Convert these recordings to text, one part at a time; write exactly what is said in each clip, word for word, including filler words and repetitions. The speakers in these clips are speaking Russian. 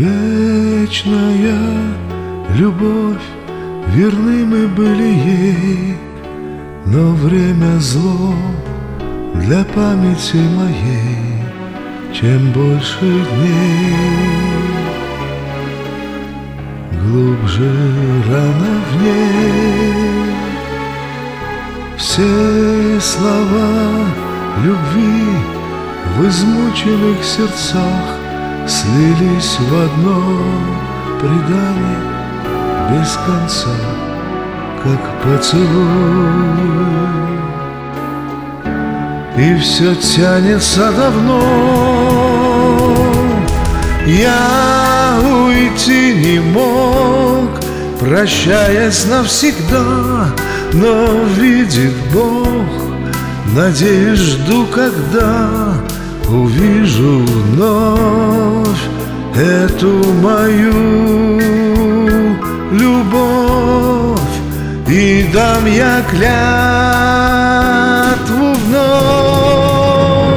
Вечная любовь, верны мы были ей, но время зло для памяти моей. Чем больше дней, глубже рана в ней. Все слова любви в измученных сердцах слились в одно предание без конца, как поцелуй. И все тянется давно, я уйти не мог, прощаясь навсегда. Но видит Бог, надеюсь, жду, когда увижу вновь эту мою любовь. И дам я клятву вновь.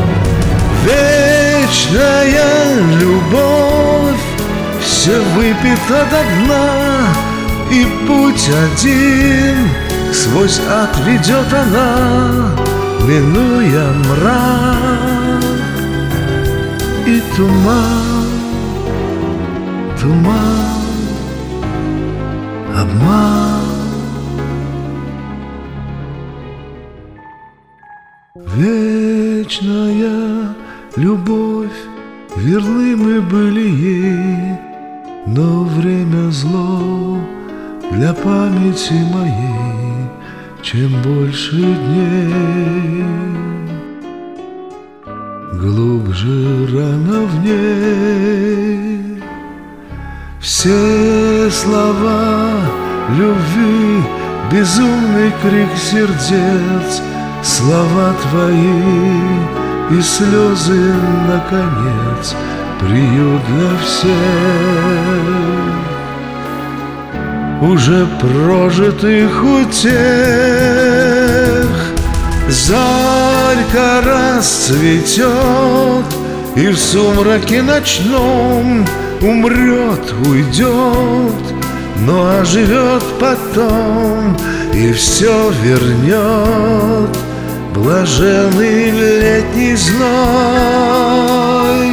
Вечная любовь все выпито до дна, и путь один сквозь ад ведет она, минуя мрак и туман, туман, обман. Вечная любовь, верны мы были ей, но время зло для памяти моей. Чем больше дней, глубже рана в ней. Все слова любви, безумный крик сердец, слова твои и слезы, наконец, приют для всех уже прожитых утех. Зарька расцветет, и в сумраке ночном умрет, уйдет, но оживет потом и все вернет. Блаженный летний зной,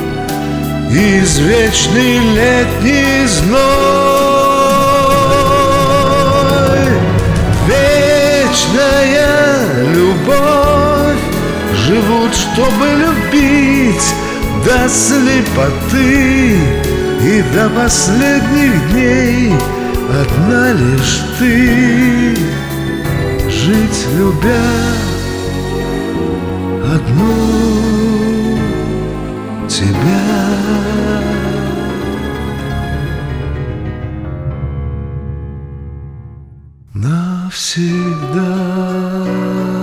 извечный летний зной. Вечная любовь, живут, чтобы любить до слепоты, и до последних дней одна лишь ты. Жить любя одну тебя. Навсегда.